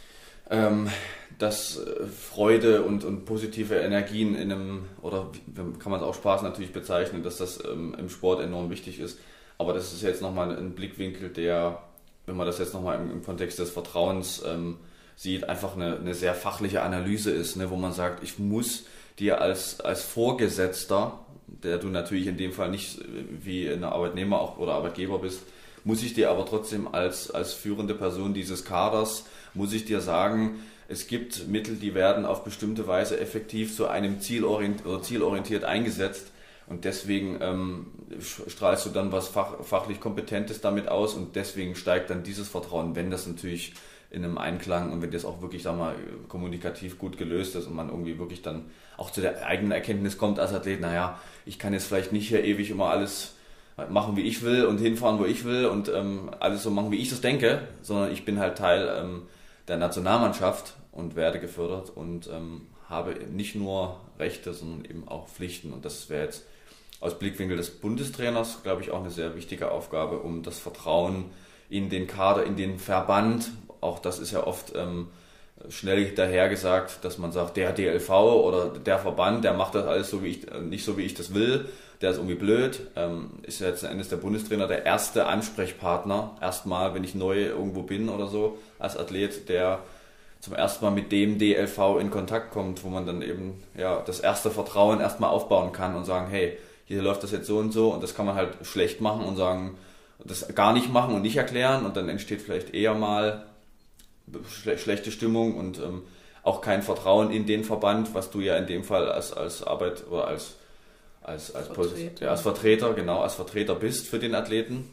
ähm, dass äh, Freude und, und positive Energien in einem, oder kann man es auch Spaß natürlich bezeichnen, dass das ähm, im Sport enorm wichtig ist. Aber das ist jetzt nochmal ein Blickwinkel, der, wenn man das jetzt nochmal im, im Kontext des Vertrauens ähm, sieht, einfach eine, eine sehr fachliche Analyse ist, ne, wo man sagt, ich muss dir als, als Vorgesetzter, der du natürlich in dem Fall nicht wie ein Arbeitnehmer auch oder Arbeitgeber bist, muss ich dir aber trotzdem als, als führende Person dieses Kaders, muss ich dir sagen, es gibt Mittel, die werden auf bestimmte Weise effektiv zu einem zielorient, oder zielorientiert eingesetzt und deswegen ähm, strahlst du dann was fach, fachlich Kompetentes damit aus und deswegen steigt dann dieses Vertrauen, wenn das natürlich in einem Einklang und wenn das auch wirklich, sag mal, kommunikativ gut gelöst ist und man irgendwie wirklich dann auch zu der eigenen Erkenntnis kommt als Athlet, naja, ich kann jetzt vielleicht nicht hier ewig immer alles machen, wie ich will und hinfahren, wo ich will und ähm, alles so machen, wie ich das denke, sondern ich bin halt Teil ähm, der Nationalmannschaft und werde gefördert und ähm, habe nicht nur Rechte, sondern eben auch Pflichten und das wäre jetzt aus Blickwinkel des Bundestrainers, glaube ich, auch eine sehr wichtige Aufgabe, um das Vertrauen in den Kader, in den Verband, auch das ist ja oft ähm, schnell dahergesagt, dass man sagt, der D L V oder der Verband, der macht das alles so wie ich, nicht so wie ich das will, der ist irgendwie blöd, ähm, ist ja letzten Endes der Bundestrainer der erste Ansprechpartner, erstmal, wenn ich neu irgendwo bin oder so, als Athlet, der zum ersten Mal mit dem D L V in Kontakt kommt, wo man dann eben ja das erste Vertrauen erstmal aufbauen kann und sagen, hey, hier läuft das jetzt so und so und das kann man halt schlecht machen und sagen, das gar nicht machen und nicht erklären und dann entsteht vielleicht eher mal schle schlechte Stimmung und ähm, auch kein Vertrauen in den Verband, was du ja in dem Fall als, als Arbeit oder als, als, als, Vertreter. Ja, als Vertreter, genau, als Vertreter bist für den Athleten.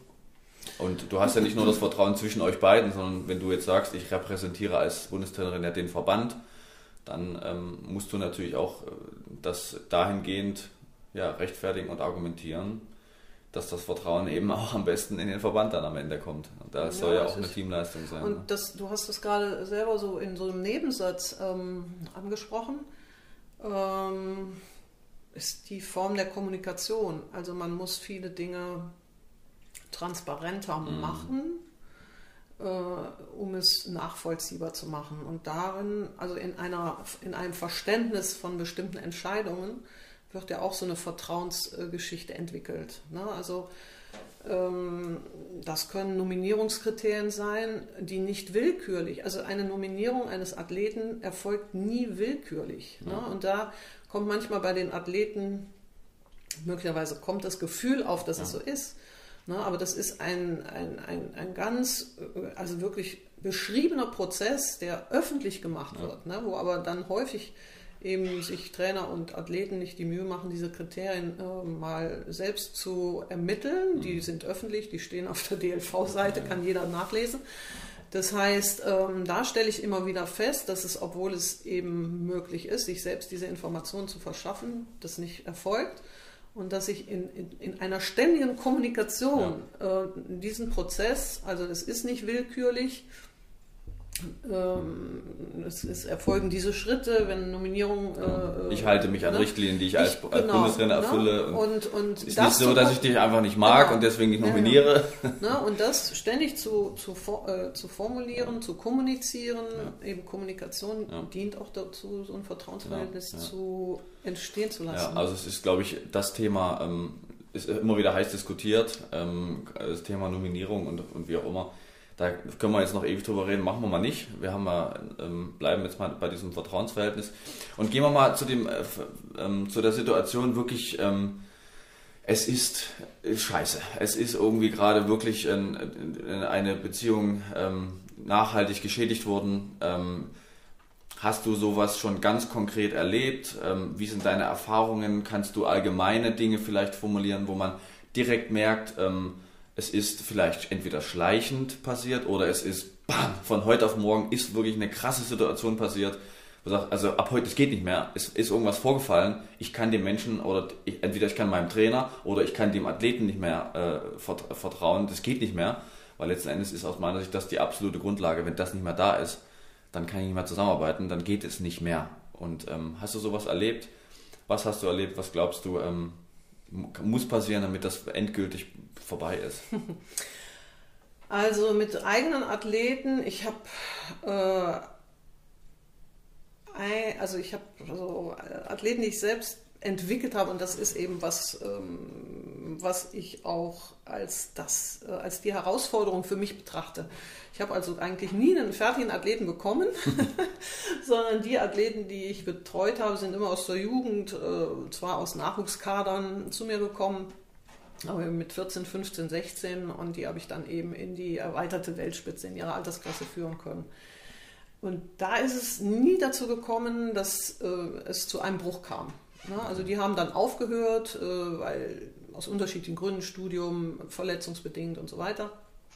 Und du hast ja nicht nur das Vertrauen zwischen euch beiden, sondern wenn du jetzt sagst, ich repräsentiere als Bundestrainerin ja den Verband, dann ähm, musst du natürlich auch das dahingehend ja, rechtfertigen und argumentieren, dass das Vertrauen eben auch am besten in den Verband dann am Ende kommt. Und da soll ja, ja auch eine Teamleistung sein. Und ne? das, du hast das gerade selber so in so einem Nebensatz ähm, angesprochen, ähm, ist die Form der Kommunikation. Also man muss viele Dinge transparenter mhm. machen, äh, um es nachvollziehbar zu machen. Und darin, also in, einer, in einem Verständnis von bestimmten Entscheidungen, wird ja auch so eine Vertrauensgeschichte entwickelt. Ne? Also ähm, das können Nominierungskriterien sein, die nicht willkürlich, also eine Nominierung eines Athleten erfolgt nie willkürlich. Ja. Ne? Und da kommt manchmal bei den Athleten, möglicherweise kommt das Gefühl auf, dass ja. es so ist, ne? Aber das ist ein, ein, ein, ein ganz, also wirklich beschriebener Prozess, der öffentlich gemacht ja. wird, ne? Wo aber dann häufig eben sich Trainer und Athleten nicht die Mühe machen, diese Kriterien äh, mal selbst zu ermitteln. Mhm. Die sind öffentlich, die stehen auf der D L V-Seite, kann jeder nachlesen. Das heißt, ähm, da stelle ich immer wieder fest, dass es, obwohl es eben möglich ist, sich selbst diese Informationen zu verschaffen, das nicht erfolgt. Und dass ich in, in, in einer ständigen Kommunikation ja. äh, diesen Prozess, also es ist nicht willkürlich, Ähm, es, es erfolgen diese Schritte, wenn Nominierung... Äh, ich halte mich an ne? Richtlinien, die ich als, ich, als genau, Bundestrainer erfülle. Ne? Und, und es ist nicht so, dass ich dich einfach nicht mag genau. und deswegen nicht nominiere. Ja, ja. Ne? Und das ständig zu, zu, äh, zu formulieren, ja. zu kommunizieren, ja. eben Kommunikation ja. dient auch dazu, so ein Vertrauensverhältnis ja. Ja. zu entstehen zu lassen. Ja, also es ist, glaube ich, das Thema, ähm, ist immer wieder heiß diskutiert, ähm, das Thema Nominierung und, und wie auch immer. Da können wir jetzt noch ewig drüber reden, machen wir mal nicht. Wir haben mal, ähm, bleiben jetzt mal bei diesem Vertrauensverhältnis. Und gehen wir mal zu, dem, äh, ähm, zu der Situation wirklich, ähm, es ist scheiße. Es ist irgendwie gerade wirklich in, in eine Beziehung ähm, nachhaltig geschädigt worden. Ähm, hast du sowas schon ganz konkret erlebt? Ähm, wie sind deine Erfahrungen? Kannst du allgemeine Dinge vielleicht formulieren, wo man direkt merkt, ähm, es ist vielleicht entweder schleichend passiert oder es ist bam, von heute auf morgen ist wirklich eine krasse Situation passiert. Also ab heute, es geht nicht mehr, es ist irgendwas vorgefallen. Ich kann dem Menschen oder ich, entweder ich kann meinem Trainer oder ich kann dem Athleten nicht mehr äh, vertrauen. Das geht nicht mehr, weil letzten Endes ist aus meiner Sicht das die absolute Grundlage. Wenn das nicht mehr da ist, dann kann ich nicht mehr zusammenarbeiten, dann geht es nicht mehr. Und ähm, hast du sowas erlebt? Was hast du erlebt? Was glaubst du, ähm, muss passieren, damit das endgültig vorbei ist? Also mit eigenen Athleten, ich habe äh, also ich habe so Athleten, die ich selbst entwickelt habe, und das ist eben was, ähm, was ich auch als das, äh, als die Herausforderung für mich betrachte. Ich habe also eigentlich nie einen fertigen Athleten bekommen, sondern die Athleten, die ich betreut habe, sind immer aus der Jugend, äh, zwar aus Nachwuchskadern zu mir gekommen, aber mit vierzehn, fünfzehn, sechzehn, und die habe ich dann eben in die erweiterte Weltspitze in ihrer Altersklasse führen können. Und da ist es nie dazu gekommen, dass äh, es zu einem Bruch kam. Ja, also die haben dann aufgehört, äh, weil aus unterschiedlichen Gründen, Studium, verletzungsbedingt und so weiter.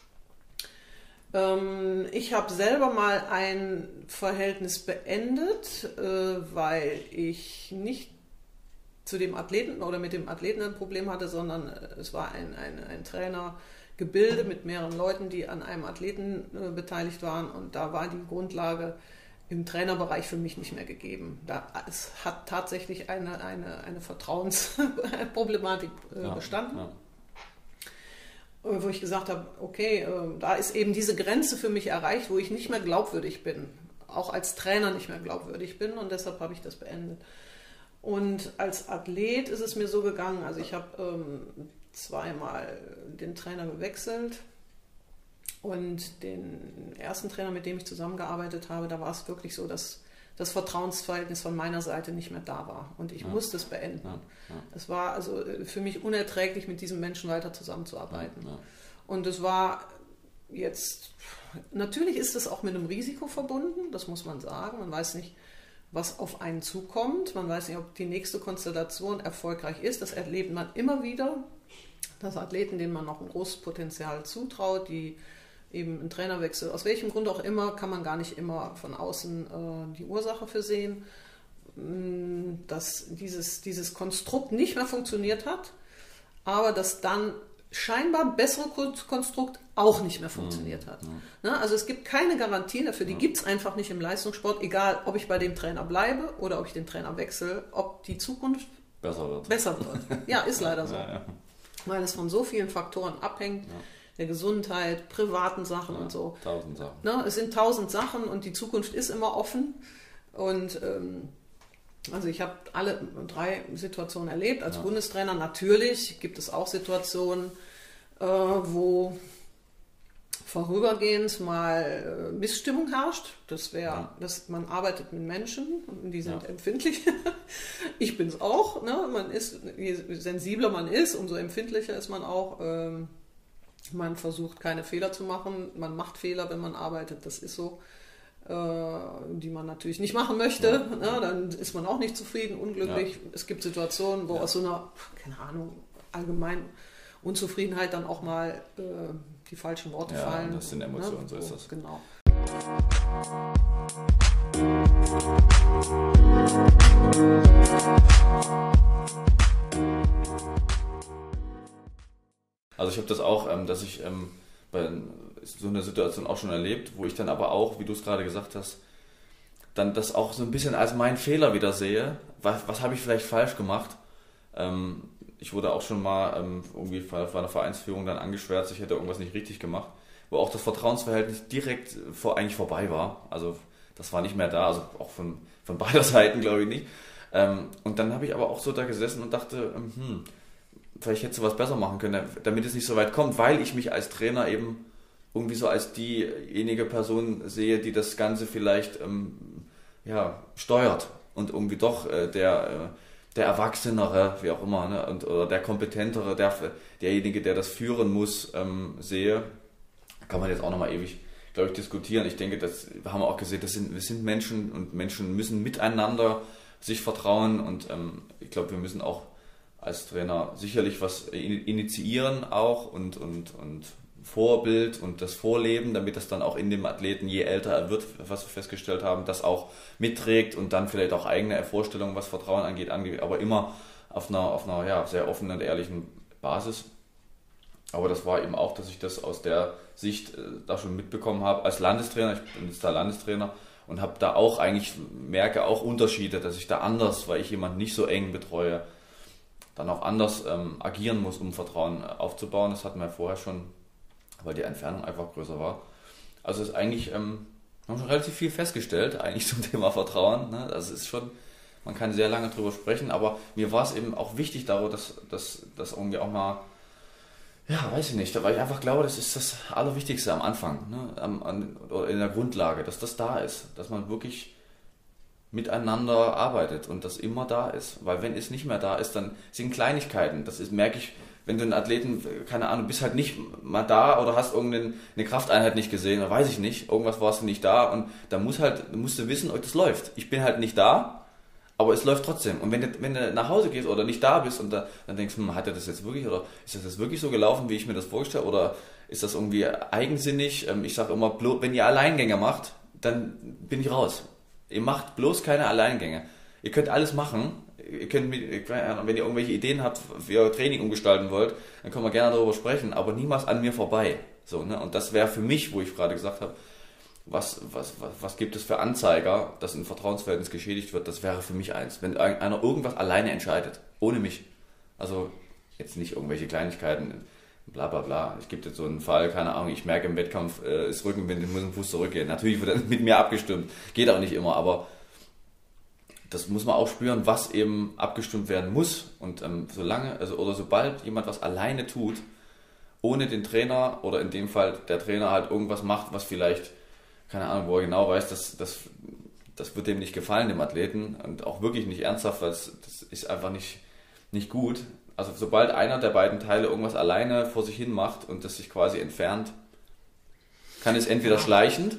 Ähm, ich habe selber mal ein Verhältnis beendet, äh, weil ich nicht zu dem Athleten oder mit dem Athleten ein Problem hatte, sondern es war ein, ein, ein Trainergebilde mit mehreren Leuten, die an einem Athleten äh, beteiligt waren, und da war die Grundlage im Trainerbereich für mich nicht mehr gegeben. Da, es hat tatsächlich eine, eine, eine Vertrauensproblematik äh, ja, bestanden, ja. Wo ich gesagt habe, okay, äh, da ist eben diese Grenze für mich erreicht, wo ich nicht mehr glaubwürdig bin, auch als Trainer nicht mehr glaubwürdig bin, und deshalb habe ich das beendet. Und als Athlet ist es mir so gegangen, also ich habe ähm, zweimal den Trainer gewechselt, und den ersten Trainer, mit dem ich zusammengearbeitet habe, da war es wirklich so, dass das Vertrauensverhältnis von meiner Seite nicht mehr da war, und ich ja. musste es beenden. Ja. Ja. Es war also für mich unerträglich, mit diesem Menschen weiter zusammenzuarbeiten. Ja. Ja. Und es war jetzt, natürlich ist es auch mit einem Risiko verbunden, das muss man sagen, man weiß nicht, was auf einen zukommt. Man weiß nicht, ob die nächste Konstellation erfolgreich ist. Das erlebt man immer wieder, dass Athleten, denen man noch ein großes Potenzial zutraut, die eben einen Trainerwechsel, aus welchem Grund auch immer, kann man gar nicht immer von außen äh, die Ursache für sehen, dass dieses, dieses Konstrukt nicht mehr funktioniert hat, aber dass dann scheinbar bessere Konstrukt auch nicht mehr funktioniert hat. Ja, ja. Also es gibt keine Garantien dafür, die ja. gibt es einfach nicht im Leistungssport, egal ob ich bei dem Trainer bleibe oder ob ich den Trainer wechsle, ob die Zukunft besser wird. Besser wird. Ja, ist leider so. Ja, ja. Weil es von so vielen Faktoren abhängt, ja. der Gesundheit, privaten Sachen ja, und so. Tausend Sachen. Ne, es sind tausend Sachen, und die Zukunft ist immer offen, und ähm, Also ich habe alle drei Situationen erlebt. Als Ja. Bundestrainer natürlich gibt es auch Situationen, äh, wo vorübergehend mal äh, Missstimmung herrscht. Das wäre, Ja. dass man arbeitet mit Menschen und die sind Ja. empfindlich. Ich bin es auch. Ne? Man ist, je sensibler man ist, umso empfindlicher ist man auch. Ähm, man versucht keine Fehler zu machen. Man macht Fehler, wenn man arbeitet. Das ist so. Die man natürlich nicht machen möchte, Ja. ne? Dann ist man auch nicht zufrieden, unglücklich. Ja. Es gibt Situationen, wo Ja. aus so einer, keine Ahnung, allgemein Unzufriedenheit dann auch mal äh, die falschen Worte Ja, fallen. das sind Emotionen, ne? so ist das. Genau. Also ich habe das auch, ähm, dass ich ähm, bei so einer Situation auch schon erlebt, wo ich dann aber auch, wie du es gerade gesagt hast, dann das auch so ein bisschen als meinen Fehler wieder sehe. Was, was habe ich vielleicht falsch gemacht? Ähm, ich wurde auch schon mal ähm, irgendwie bei einer Vereinsführung dann angeschwärzt, ich hätte irgendwas nicht richtig gemacht, wo auch das Vertrauensverhältnis direkt vor, eigentlich vorbei war. Also das war nicht mehr da, also auch von, von beider Seiten glaube ich nicht. Ähm, und dann habe ich aber auch so da gesessen und dachte, ähm, hm, vielleicht hättest du was besser machen können, damit es nicht so weit kommt, weil ich mich als Trainer eben irgendwie so als diejenige Person sehe, die das Ganze vielleicht ähm, ja, steuert und irgendwie doch äh, der, äh, der Erwachsenere, wie auch immer, ne, und, oder der Kompetentere, der, derjenige, der das führen muss, ähm, sehe. Kann man jetzt auch nochmal ewig, glaube ich, diskutieren. Ich denke, das haben wir auch gesehen, das sind, wir sind Menschen und Menschen müssen miteinander sich vertrauen und ähm, ich glaube, wir müssen auch als Trainer sicherlich was initiieren auch und, und, und Vorbild und das Vorleben, damit das dann auch in dem Athleten, je älter er wird, was wir festgestellt haben, das auch mitträgt und dann vielleicht auch eigene Vorstellungen, was Vertrauen angeht, angeht aber immer auf einer, auf einer ja, sehr offenen und ehrlichen Basis. Aber das war eben auch, dass ich das aus der Sicht äh, da schon mitbekommen habe als Landestrainer. Ich bin jetzt da Landestrainer und habe da auch eigentlich, merke auch Unterschiede, dass ich da anders, weil ich jemanden nicht so eng betreue, dann auch anders ähm, agieren muss, um Vertrauen aufzubauen. Das hatten wir vorher schon, weil die Entfernung einfach größer war. Also es ist eigentlich, ähm, wir haben schon relativ viel festgestellt, eigentlich zum Thema Vertrauen. Ne? Also es ist schon, man kann sehr lange drüber sprechen, aber mir war es eben auch wichtig, darüber, dass das dass irgendwie auch mal, ja, weiß ich nicht, weil ich einfach glaube, das ist das Allerwichtigste am Anfang, ne? am, an, oder in der Grundlage, dass das da ist, dass man wirklich miteinander arbeitet und das immer da ist. Weil wenn es nicht mehr da ist, dann sind Kleinigkeiten. Das ist, merke ich, wenn du einen Athleten, keine Ahnung, bist halt nicht mal da oder hast irgendeine Krafteinheit nicht gesehen, oder weiß ich nicht, irgendwas warst du nicht da und da muss halt, musst du wissen, oh, das läuft. Ich bin halt nicht da, aber es läuft trotzdem. Und wenn du, wenn du nach Hause gehst oder nicht da bist und da, dann denkst, hm, hat er das jetzt wirklich oder ist das jetzt wirklich so gelaufen, wie ich mir das vorgestellt habe oder ist das irgendwie eigensinnig? Ich sage immer, wenn ihr Alleingänge macht, dann bin ich raus. Ihr macht bloß keine Alleingänge. Ihr könnt alles machen. Ihr könnt, mit, wenn ihr irgendwelche Ideen habt, wie ihr Training umgestalten wollt, dann können wir gerne darüber sprechen, aber niemals an mir vorbei. So, ne? Und das wäre für mich, wo ich gerade gesagt habe, was, was, was, was gibt es für Anzeiger, dass ein Vertrauensverhältnis geschädigt wird, das wäre für mich eins. Wenn einer irgendwas alleine entscheidet, ohne mich. Also jetzt nicht irgendwelche Kleinigkeiten, bla bla bla. Es gibt jetzt so einen Fall, keine Ahnung, ich merke im Wettkampf äh, ist Rückenwind, ich muss einen Fuß zurückgehen. Natürlich wird das mit mir abgestimmt, geht auch nicht immer, aber das muss man auch spüren, was eben abgestimmt werden muss. Und ähm, solange, also oder sobald jemand was alleine tut, ohne den Trainer oder in dem Fall der Trainer halt irgendwas macht, was vielleicht, keine Ahnung, wo er genau weiß, dass das, das wird dem nicht gefallen, dem Athleten, und auch wirklich nicht ernsthaft, weil das, das ist einfach nicht, nicht gut. Also sobald einer der beiden Teile irgendwas alleine vor sich hin macht und das sich quasi entfernt, kann es entweder schleichend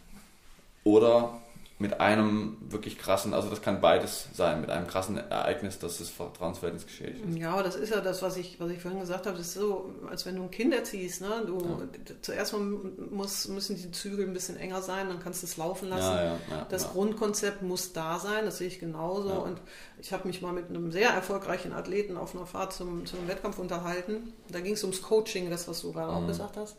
oder mit einem wirklich krassen, also das kann beides sein, mit einem krassen Ereignis, dass das Vertrauensverhältnis geschädigt ist. Ja, aber das ist ja das, was ich, was ich vorhin gesagt habe, das ist so, als wenn du ein Kind erziehst, ne? Du, ja. Zuerst mal muss, müssen die Zügel ein bisschen enger sein, dann kannst du es laufen lassen. Ja, ja, ja, das ja. Grundkonzept muss da sein, das sehe ich genauso. Ja. Und ich habe mich mal mit einem sehr erfolgreichen Athleten auf einer Fahrt zum, zum Wettkampf unterhalten. Da ging es ums Coaching, das, was du gerade mhm. auch gesagt hast.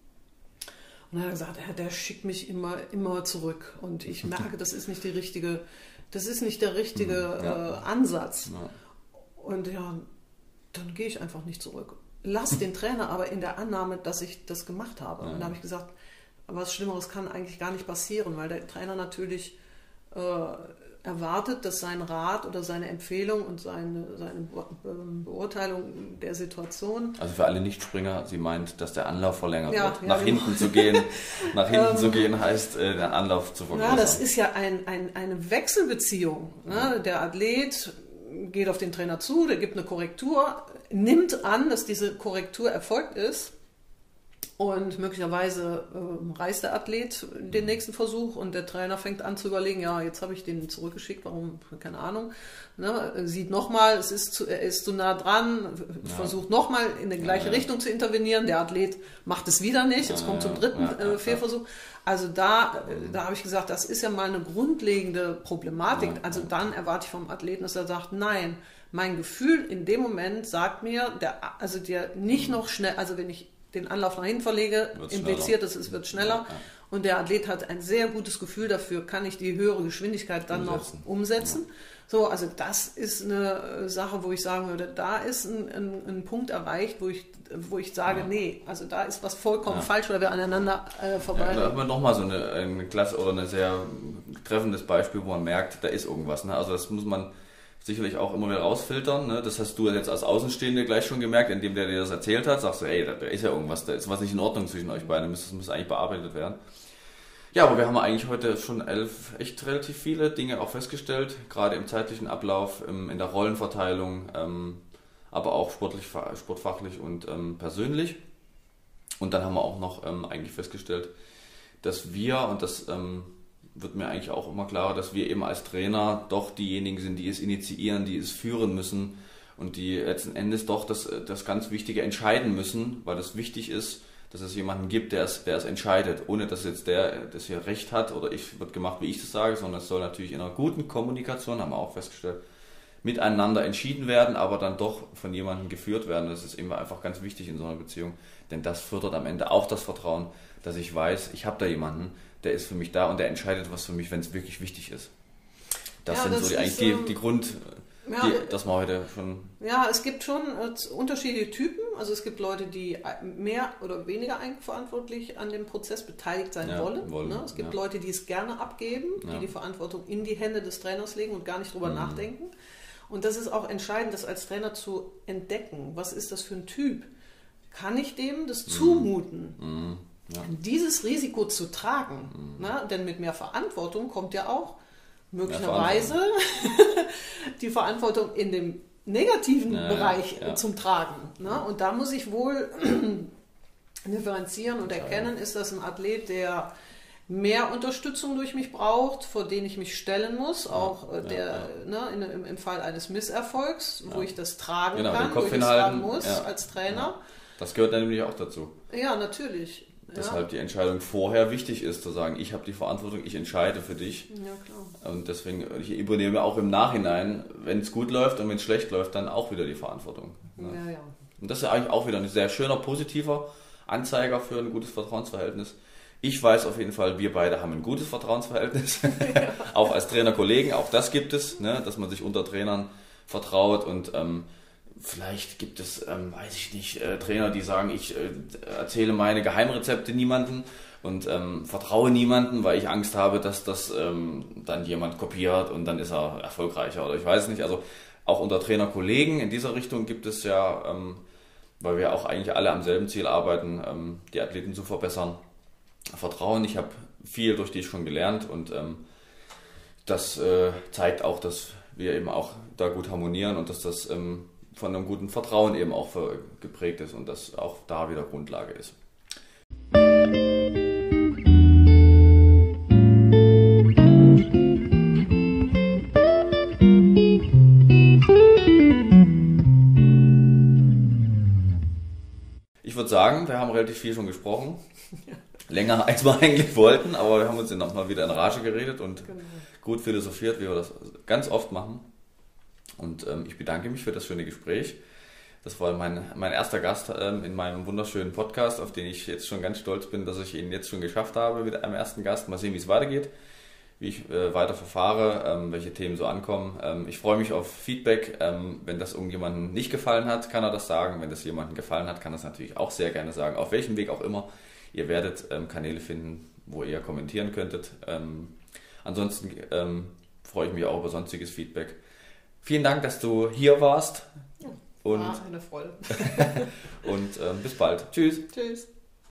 Und er hat gesagt, der, der schickt mich immer, immer zurück. Und ich merke, das ist nicht die richtige, das ist nicht der richtige ja. äh, Ansatz. Ja. Und ja, dann gehe ich einfach nicht zurück. Lass den Trainer aber in der Annahme, dass ich das gemacht habe. Ja. Und da habe ich gesagt, was Schlimmeres kann eigentlich gar nicht passieren, weil der Trainer natürlich äh, erwartet, dass sein Rat oder seine Empfehlung und seine, seine Beurteilung der Situation... Also für alle Nichtspringer, sie meint, dass der Anlauf verlängert ja, wird. Ja, nach genau. hinten zu gehen, nach hinten zu gehen heißt, den Anlauf zu vergrößern. Ja, das ist ja ein, ein, eine Wechselbeziehung. Ne? Der Athlet geht auf den Trainer zu, der gibt eine Korrektur, nimmt an, dass diese Korrektur erfolgt ist. Und möglicherweise äh, reißt der Athlet den nächsten Versuch und der Trainer fängt an zu überlegen, ja, jetzt habe ich den zurückgeschickt, warum, keine Ahnung. Ne? Sieht nochmal, es ist zu, er ist zu nah dran, ja. versucht nochmal in die gleiche ja, ja. Richtung zu intervenieren. Der Athlet macht es wieder nicht, jetzt ja, kommt zum dritten ja, ja, äh, Fehlversuch. Also da, äh, da habe ich gesagt, das ist ja mal eine grundlegende Problematik. Ja, also dann erwarte ich vom Athleten, dass er sagt, nein, mein Gefühl in dem Moment sagt mir, der, also der nicht noch schnell, also wenn ich den Anlauf nach hinten verlege, wird's impliziert es, es wird schneller. Ja, ja. Und der Athlet hat ein sehr gutes Gefühl dafür, kann ich die höhere Geschwindigkeit dann umsetzen. noch umsetzen. Ja. So, also das ist eine Sache, wo ich sagen würde, da ist ein, ein, ein Punkt erreicht, wo ich, wo ich sage, ja. nee, also da ist was vollkommen ja. falsch, weil wir aneinander äh, vorbei. Ja, da haben wir nochmal so eine, eine Klasse oder ein sehr treffendes Beispiel, wo man merkt, da ist irgendwas. Ne? Also das muss man sicherlich auch immer wieder rausfiltern. Ne? Das hast du jetzt als Außenstehende gleich schon gemerkt, indem der dir das erzählt hat. Sagst du, ey, da ist ja irgendwas, da ist was nicht in Ordnung zwischen euch beiden. Das muss eigentlich bearbeitet werden. Ja, aber wir haben eigentlich heute schon elf, echt relativ viele Dinge auch festgestellt, gerade im zeitlichen Ablauf, in der Rollenverteilung, aber auch sportlich, sportfachlich und persönlich. Und dann haben wir auch noch eigentlich festgestellt, dass wir, und das wird mir eigentlich auch immer klarer, dass wir eben als Trainer doch diejenigen sind, die es initiieren, die es führen müssen und die letzten Endes doch das, das ganz Wichtige entscheiden müssen, weil es wichtig ist, dass es jemanden gibt, der es, der es entscheidet, ohne dass jetzt der das hier Recht hat oder ich wird gemacht, wie ich das sage, sondern es soll natürlich in einer guten Kommunikation, haben wir auch festgestellt, miteinander entschieden werden, aber dann doch von jemandem geführt werden. Das ist eben einfach ganz wichtig in so einer Beziehung, denn das fördert am Ende auch das Vertrauen, dass ich weiß, ich habe da jemanden, der ist für mich da und der entscheidet was für mich, wenn es wirklich wichtig ist. Das ja, sind das so die, eigentlich die, die Grund, ja, die, dass man heute schon... Ja, es gibt schon äh, unterschiedliche Typen. Also es gibt Leute, die mehr oder weniger eigenverantwortlich an dem Prozess beteiligt sein ja, wollen. wollen ne? Es gibt ja. Leute, die es gerne abgeben, die ja. die Verantwortung in die Hände des Trainers legen und gar nicht drüber mhm. nachdenken. Und das ist auch entscheidend, das als Trainer zu entdecken. Was ist das für ein Typ? Kann ich dem das zumuten? Mhm. Ja. Dieses Risiko zu tragen, mhm. ne? Denn mit mehr Verantwortung kommt ja auch möglicherweise Verantwortung. die Verantwortung in dem negativen ja, Bereich ja. zum Tragen. Ne? Ja. Und da muss ich wohl differenzieren und erkennen, ist das ein Athlet, der mehr Unterstützung durch mich braucht, vor den ich mich stellen muss, auch ja, der ja, ja. Ne, in, im Fall eines Misserfolgs, wo ja. ich das tragen genau, kann, den Kopf wo ich das tragen muss ja. als Trainer. Ja. Das gehört nämlich auch dazu. Ja, natürlich. Deshalb ja. die Entscheidung vorher wichtig ist, zu sagen, ich habe die Verantwortung, ich entscheide für dich. Ja, klar. Und deswegen, ich übernehme auch im Nachhinein, wenn es gut läuft und wenn es schlecht läuft, dann auch wieder die Verantwortung. Ja. Ja, ja. Und das ist eigentlich auch wieder ein sehr schöner, positiver Anzeiger für ein gutes Vertrauensverhältnis. Ich weiß auf jeden Fall, wir beide haben ein gutes Vertrauensverhältnis. Ja. Auch als Trainerkollegen, auch das gibt es, ne, dass man sich unter Trainern vertraut und ähm, vielleicht gibt es, ähm, weiß ich nicht, äh, Trainer, die sagen, ich äh, erzähle meine Geheimrezepte niemandem und ähm, vertraue niemandem, weil ich Angst habe, dass das ähm, dann jemand kopiert und dann ist er erfolgreicher oder ich weiß nicht. Also auch unter Trainerkollegen in dieser Richtung gibt es ja, ähm, weil wir auch eigentlich alle am selben Ziel arbeiten, ähm, die Athleten zu verbessern, Vertrauen. Ich habe viel durch die schon gelernt und ähm, das äh, zeigt auch, dass wir eben auch da gut harmonieren und dass das ähm, von einem guten Vertrauen eben auch geprägt ist und das auch da wieder Grundlage ist. Ich würde sagen, wir haben relativ viel schon gesprochen. Länger als wir eigentlich wollten, aber wir haben uns dann nochmal wieder in Rage geredet und genau. gut philosophiert, wie wir das ganz oft machen. Und ähm, ich bedanke mich für das schöne Gespräch. Das war mein, mein erster Gast ähm, in meinem wunderschönen Podcast, auf den ich jetzt schon ganz stolz bin, dass ich ihn jetzt schon geschafft habe mit einem ersten Gast. Mal sehen, wie es weitergeht, wie ich äh, weiter verfahre, ähm, welche Themen so ankommen. Ähm, ich freue mich auf Feedback. Ähm, wenn das irgendjemandem nicht gefallen hat, kann er das sagen. Wenn das jemandem gefallen hat, kann er das natürlich auch sehr gerne sagen. Auf welchem Weg auch immer. Ihr werdet ähm, Kanäle finden, wo ihr kommentieren könntet. Ähm, ansonsten ähm, freue ich mich auch über sonstiges Feedback. Vielen Dank, dass du hier warst. Ja, und war eine Freude. und ähm, bis bald. Tschüss. Tschüss.